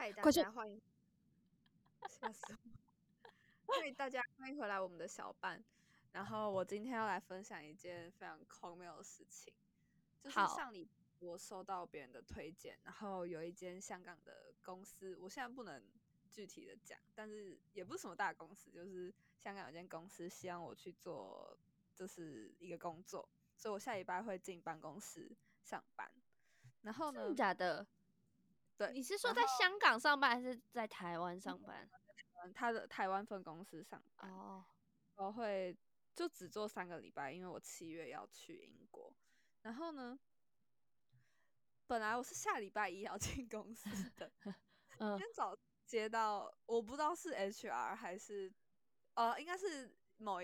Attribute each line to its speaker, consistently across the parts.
Speaker 1: 嗨，大
Speaker 2: 快说！
Speaker 1: 家欢迎，吓死我！嗨，大家欢迎回来我们的小班。然后我今天要来分享一件非常荒谬的事情，就是
Speaker 2: 好，
Speaker 1: 上礼我收到别人的推荐，然后有一间香港的公司，我现在不能具体的讲，但是也不是什么大公司，就是香港有间公司希望我去做，就是一个工作，所以我下礼拜会进办公室上班。然后
Speaker 2: 真的
Speaker 1: 呢，
Speaker 2: 假的？
Speaker 1: 对，
Speaker 2: 你是说
Speaker 1: 然后
Speaker 2: 在香港上班还是在台湾上班？
Speaker 1: 他的台湾分公司上班。
Speaker 2: 哦，
Speaker 1: 我会就只做3个礼拜，因为我7月要去英国。然后呢，本来我是下礼拜一要进公司的，今
Speaker 2: 嗯，
Speaker 1: 天早接到，我不知道是 HR 还是应该是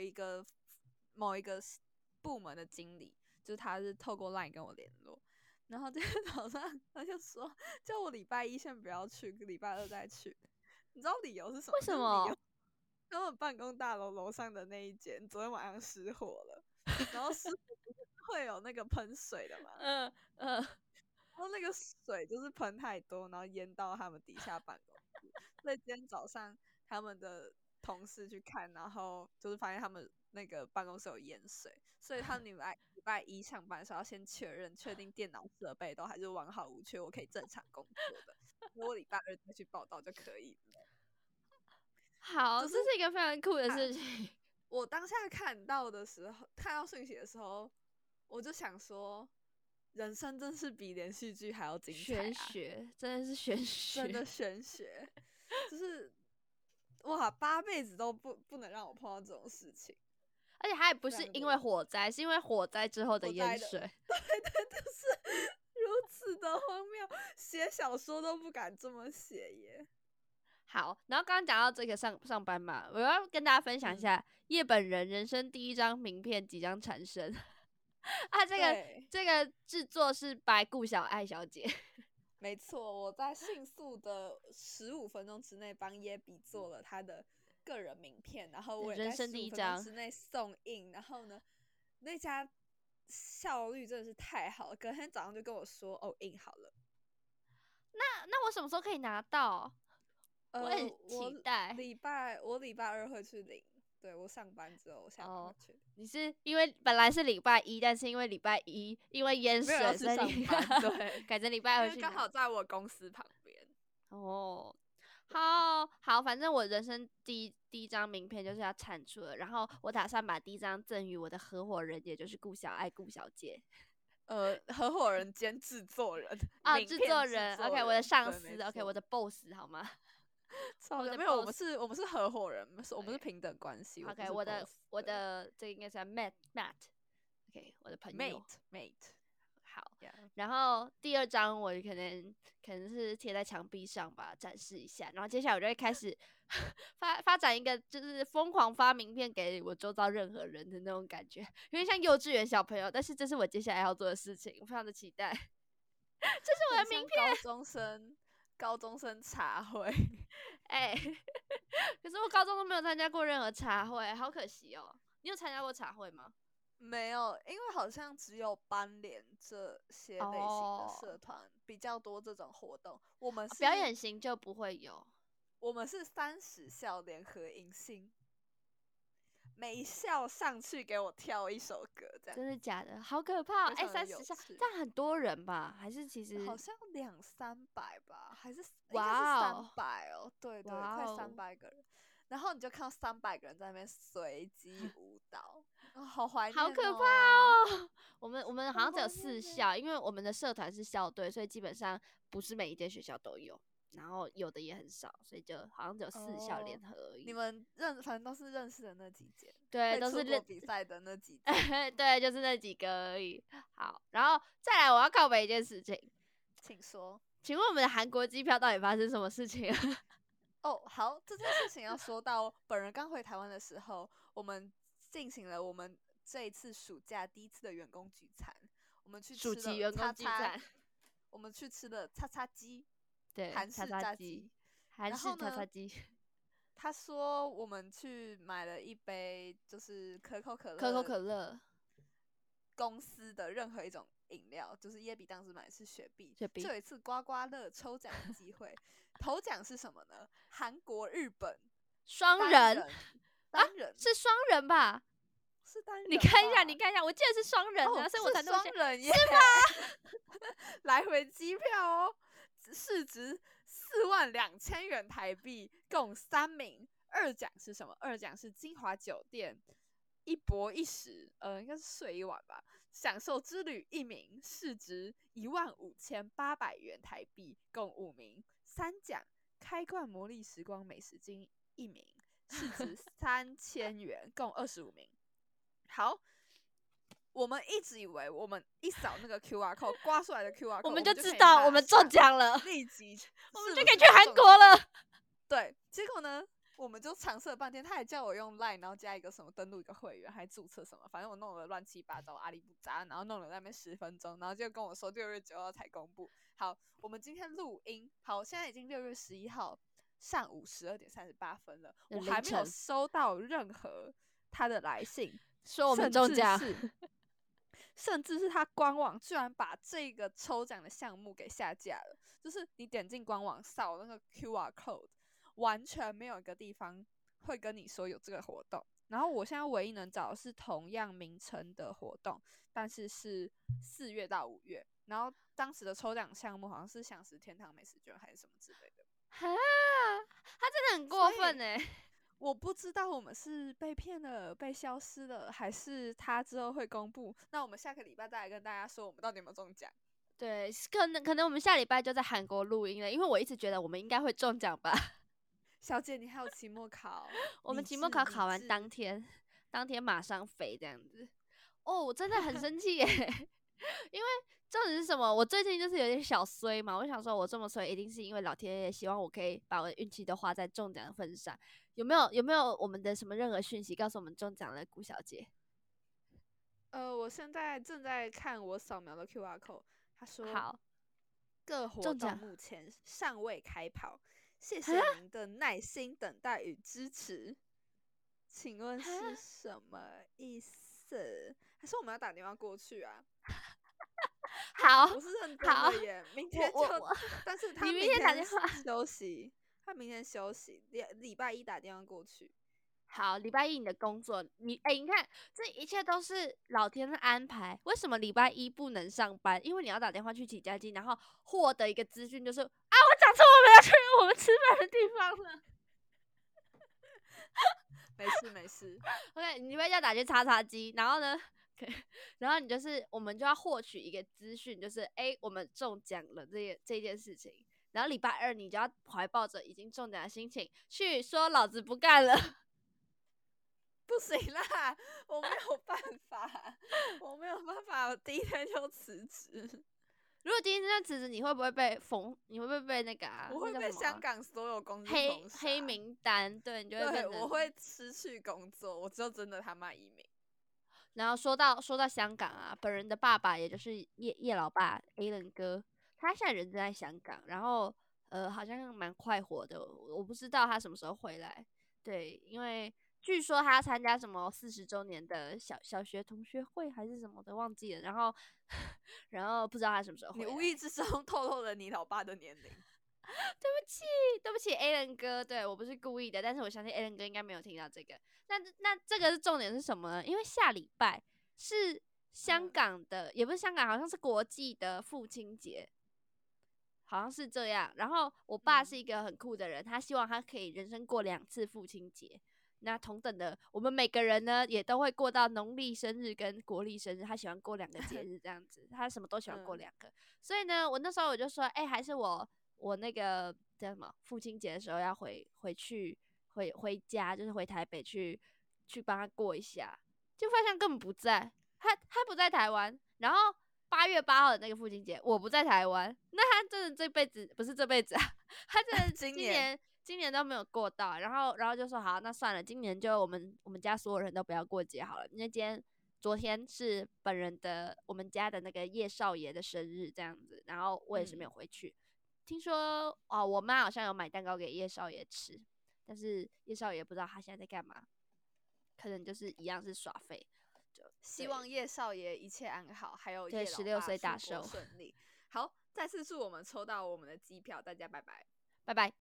Speaker 1: 某一个部门的经理，就是他是透过 LINE 跟我联络。然后今天早上他就说，叫我礼拜一先不要去，礼拜二再去。你知道理由是什
Speaker 2: 为
Speaker 1: 么？就是理由
Speaker 2: 什么？
Speaker 1: 他们办公大楼楼上的那一间昨天晚上失火了，然后失火不是会有那个喷水的吗？
Speaker 2: 嗯嗯，
Speaker 1: 然后那个水就是喷太多，然后淹到他们底下办公室，所以今天早上他们的同事去看，然后就是发现他们那个办公室有淹水，所以他们礼拜一上班的时候要先确定电脑设备都还是完好无缺，我可以正常工作的，所以我礼拜二再去报道就可以了。
Speaker 2: 好，
Speaker 1: 就是
Speaker 2: 这是一个非常酷的
Speaker 1: 啊
Speaker 2: 事情。
Speaker 1: 我当下看到的时候，看到讯息的时候，我就想说，人生真是比连续剧还要精彩
Speaker 2: 玄
Speaker 1: 啊！
Speaker 2: 学真的是玄
Speaker 1: 真的
Speaker 2: 学，
Speaker 1: 玄学，就是哇，8辈子都不能让我碰到这种事情，
Speaker 2: 而且它也不
Speaker 1: 非常的
Speaker 2: 是因为火灾，是因为火灾之后的
Speaker 1: 我待的，
Speaker 2: 淹水。
Speaker 1: 对对，就是如此的荒谬，写小说都不敢这么写耶。
Speaker 2: 好，然后刚刚讲到这个上班嘛，我要跟大家分享一
Speaker 1: 嗯，
Speaker 2: 下，叶本人人生第一张名片即将产生。啊，这个
Speaker 1: 对，
Speaker 2: 这个制作是白顾小爱小姐。
Speaker 1: 没错，我在迅速的15分钟之内帮耶比做了他的个人名片，然后我也在
Speaker 2: 人生
Speaker 1: 十五
Speaker 2: 第一张。
Speaker 1: 分钟之内送印。然后呢，那家效率真的是太好了，隔天早上就跟我说，哦，印好了。
Speaker 2: 那我什么时候可以拿到？我很
Speaker 1: 我
Speaker 2: 期待。
Speaker 1: 礼拜二会去领，对，我上班之后我下班会
Speaker 2: 哦，
Speaker 1: 去领。
Speaker 2: 你是因为本来是礼拜一，但是因为礼拜一因为淹水，
Speaker 1: 没有要去
Speaker 2: 所以你
Speaker 1: 上班，对，
Speaker 2: 改成礼拜
Speaker 1: 因
Speaker 2: 二去拿。
Speaker 1: 为刚好在我公司旁边。
Speaker 2: 哦，
Speaker 1: 对，
Speaker 2: 好，反正我人生第一张名片就是要产出了，然后我打算把第一张赠予我的合伙人，也就是顾小爱顾小姐。
Speaker 1: 合伙人兼制作人，
Speaker 2: 啊，
Speaker 1: 名
Speaker 2: 制
Speaker 1: 片制
Speaker 2: 作人，OK，我的
Speaker 1: 作人，对，没
Speaker 2: 上司，OK，我
Speaker 1: 错。
Speaker 2: 的 boss 好吗？我的
Speaker 1: 超的没有，我们
Speaker 2: boss。
Speaker 1: 是，我们是合伙人，我们是
Speaker 2: OK
Speaker 1: 平等关系，我不
Speaker 2: OK，
Speaker 1: 是
Speaker 2: 我的
Speaker 1: boss。
Speaker 2: 我
Speaker 1: 对
Speaker 2: 的这个应该是 Matt，OK，我的朋友。
Speaker 1: ，mate，
Speaker 2: 好，
Speaker 1: yeah。
Speaker 2: 然后第二张我可能是贴在墙壁上吧，展示一下。然后接下来我就会开始发展一个就是疯狂发名片给我周遭任何人的那种感觉，有点像幼稚园小朋友。但是这是我接下来要做的事情，我非常的期待。这是我的名
Speaker 1: 很像高中生茶会。
Speaker 2: 哎、可是我高中都没有参加过任何茶会，好可惜哦。你有参加过茶会吗？
Speaker 1: 没有，因为好像只有班联这些类型的
Speaker 2: 哦，
Speaker 1: 社团比较多这种活动。我们
Speaker 2: 表
Speaker 1: 是，
Speaker 2: 演型就不会有。
Speaker 1: 我们是30校联合迎新，每一校上去给我跳一首歌，这样
Speaker 2: 真的假的？好可怕哦！哎，
Speaker 1: 非常的有
Speaker 2: 30校，
Speaker 1: 趣。
Speaker 2: 这样很多人吧？还是其实，
Speaker 1: 好像200-300吧，还是应该是三
Speaker 2: 哇哦，
Speaker 1: 百哦，对对，快三
Speaker 2: 哇哦，
Speaker 1: 百个人。然后你就看到300个人在那边随机舞蹈，啊、好怀念
Speaker 2: 好可怕
Speaker 1: 哦，
Speaker 2: 哦！我们好像只有
Speaker 1: 好怀念呢。
Speaker 2: 四校，因为我们的社团是校队，所以基本上不是每一间学校都有，然后有的也很少，所以就好像只有4校联
Speaker 1: 哦，
Speaker 2: 合而已。
Speaker 1: 你们反正都是认识的那几间，
Speaker 2: 对，
Speaker 1: 会出国
Speaker 2: 都是认，
Speaker 1: 比赛的那几间。
Speaker 2: 对，就是那几个而已。好，然后再来，我要告白一件事情，
Speaker 1: 请说。
Speaker 2: 请问我们的韩国机票到底发生什么事情？
Speaker 1: 哦，好，这件事情要说到本人刚回台湾的时候，我们进行了我们这一次暑假第一次的员工聚餐，我们去吃了
Speaker 2: 暑期员
Speaker 1: 叉叉，
Speaker 2: 工聚餐，
Speaker 1: 我们去吃了叉叉鸡，
Speaker 2: 对，叉
Speaker 1: 韩式
Speaker 2: 叉鸡，
Speaker 1: 炸鸡。
Speaker 2: 韩式
Speaker 1: 然后呢，
Speaker 2: 叉叉鸡，
Speaker 1: 他说我们去买了一杯就是可口可
Speaker 2: 可口
Speaker 1: 乐
Speaker 2: 可乐，
Speaker 1: 公司的任何一种饮料，就是耶比当时买的是雪碧，
Speaker 2: 雪碧，
Speaker 1: 就有一次刮刮乐抽奖的机会， 头奖是什么呢？韩国、日本
Speaker 2: 双
Speaker 1: 人，单人
Speaker 2: 是双人吧？
Speaker 1: 是单人吧，
Speaker 2: 你看一下，你看一下，我记得是双人啊，所以我才
Speaker 1: 是
Speaker 2: 那么
Speaker 1: 双人耶，
Speaker 2: 是吗？
Speaker 1: 来回机票哦，市值42000元台币，共3名。二奖是什么？二奖是金华酒店一泊一食，应该是睡一晚吧。享受之旅1名，市值15800元台币，共5名。三奖开罐魔力时光美食金1名，市值3000元，共25名。好，我们一直以为我们一扫那个 QR code 刮出来的 QR code，
Speaker 2: 我们
Speaker 1: 就
Speaker 2: 知道我们中奖了，
Speaker 1: 立即
Speaker 2: 我们就可以去韩国了。
Speaker 1: 对，结果呢，我们就尝试了半天，他还叫我用 LINE， 然后加一个什么登录一个会员，还注册什么，反正我弄了乱七八糟，阿里不扎，然后弄了那边10分钟，然后就跟我说6月9号才公布。好，我们今天录音，好，现在已经6月11号上午12点38分了，我还没有收到任何他的来信，
Speaker 2: 说我们中奖，
Speaker 1: 甚至是他官网居然把这个抽奖的项目给下架了，就是你点进官网扫那个 QR code。完全没有一个地方会跟你说有这个活动，然后我现在唯一能找的是同样名称的活动，但是是4月到5月，然后当时的抽奖项目好像是享食天堂美食券还是什么之类的。
Speaker 2: 哈，他真的很过分欸。
Speaker 1: 我不知道我们是被骗了、被消失了，还是他之后会公布。那我们下个礼拜再来跟大家说我们到底有没有中奖。
Speaker 2: 对，可能我们下礼拜就在韩国录音了，因为我一直觉得我们应该会中奖吧。
Speaker 1: 小姐，你还有期末考？
Speaker 2: 我们期末考考完当天马上飞这样子。哦，我真的很生气耶，因为重点是什么？我最近就是有点小衰嘛，我想说我这么衰，一定是因为老天爷希望我可以把我的运气都花在中奖的份上。有没有我们的什么任何讯息告诉我们中奖了，顾小姐？
Speaker 1: 我现在正在看我扫描的 QR code， 他说
Speaker 2: 好，
Speaker 1: 各活动目前尚未开跑，谢谢您的耐心等待与支持。请问是什么意思？还是我们要打电话过去啊？
Speaker 2: 好，
Speaker 1: 我是认真的耶，明天就，但是他明天
Speaker 2: 打电话
Speaker 1: 休息，他明天休息，礼拜一打电话过去。
Speaker 2: 好，礼拜一你的工作，你看，这一切都是老天的安排。为什么礼拜一不能上班？因为你要打电话去起家机，然后获得一个资讯，就是啊，我讲错我们要去我们吃饭的地方了。
Speaker 1: 没事。
Speaker 2: OK， 你礼拜一要打去叉叉机，然后呢，然后你就是我们就要获取一个资讯，就是我们中奖了这件事情。然后礼拜二你就要怀抱着已经中奖的心情去说老子不干了。
Speaker 1: 不行啦，我没有办法，我第一天就辞职。
Speaker 2: 如果第一天就辞职，你会不会被你会不会被那个
Speaker 1: 我会被香港所有公司
Speaker 2: 黑名单？对，你就会变成
Speaker 1: 我会失去工作，我就真的他妈移民。
Speaker 2: 然后说到香港啊，本人的爸爸也就是叶老爸 Alan 哥，他现在人在香港，然后好像蛮快活的，我不知道他什么时候回来。对，因为据说他参加什么40周年的小学同学会还是什么的，忘记了。然后不知道他什么时候回来。
Speaker 1: 你无意之中透露了你老爸的年龄。
Speaker 2: 对不起 Alan 哥，对，我不是故意的，但是我相信 Alan 哥应该没有听到这个。那这个是重点是什么呢？因为下礼拜是香港的，也不是香港，好像是国际的父亲节，好像是这样。然后我爸是一个很酷的人，他希望他可以人生过2次父亲节。那同等的，我们每个人呢也都会过到农历生日跟国历生日，他喜欢过2个节日这样子，他什么都喜欢过2个。所以呢，我那时候我就说，还是我那个叫什么父亲节的时候要回家，就是回台北去帮他过一下，就发现根本不在，他不在台湾。然后8月8号的那个父亲节，我不在台湾，那他真的这辈子不是这辈子啊，他真的今年都没有过到。然后就说好，那算了，今年就我们家所有人都不要过节好了，因为昨天是我们家的那个叶少爷的生日这样子，然后我也是没有回去。听说我妈好像有买蛋糕给叶少爷吃，但是叶少爷不知道他现在在干嘛，可能就是一样是耍废。
Speaker 1: 希望叶少爷一切安好，还有
Speaker 2: 对16岁大寿
Speaker 1: 顺利。好，再次祝我们抽到我们的机票，大家拜拜，
Speaker 2: 拜拜。